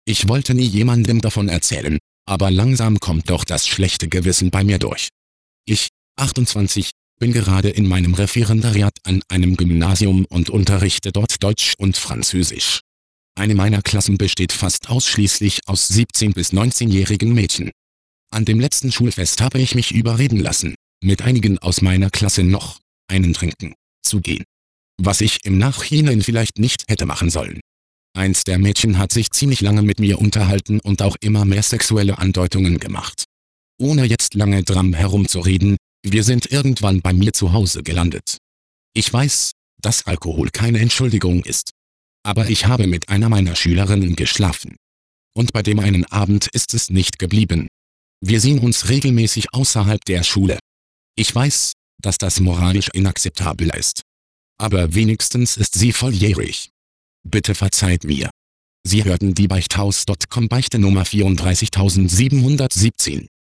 Ich wollte nie jemandem davon erzählen, aber langsam kommt doch das schlechte Gewissen bei mir durch. Ich, 28, bin gerade in meinem Referendariat an einem Gymnasium und unterrichte dort Deutsch und Französisch. Eine meiner Klassen besteht fast ausschließlich aus 17- bis 19-jährigen Mädchen. An dem letzten Schulfest habe ich mich überreden lassen, mit einigen aus meiner Klasse noch einen trinken zu gehen. Was ich im Nachhinein vielleicht nicht hätte machen sollen. Eins der Mädchen hat sich ziemlich lange mit mir unterhalten und auch immer mehr sexuelle Andeutungen gemacht. Ohne jetzt lange dran herumzureden, wir sind irgendwann bei mir zu Hause gelandet. Ich weiß, dass Alkohol keine Entschuldigung ist. Aber ich habe mit einer meiner Schülerinnen geschlafen. Und bei dem einen Abend ist es nicht geblieben. Wir sehen uns regelmäßig außerhalb der Schule. Ich weiß, dass das moralisch inakzeptabel ist. Aber wenigstens ist sie volljährig. Bitte verzeiht mir. Sie hörten die Beichthaus.com Beichte Nummer 34717.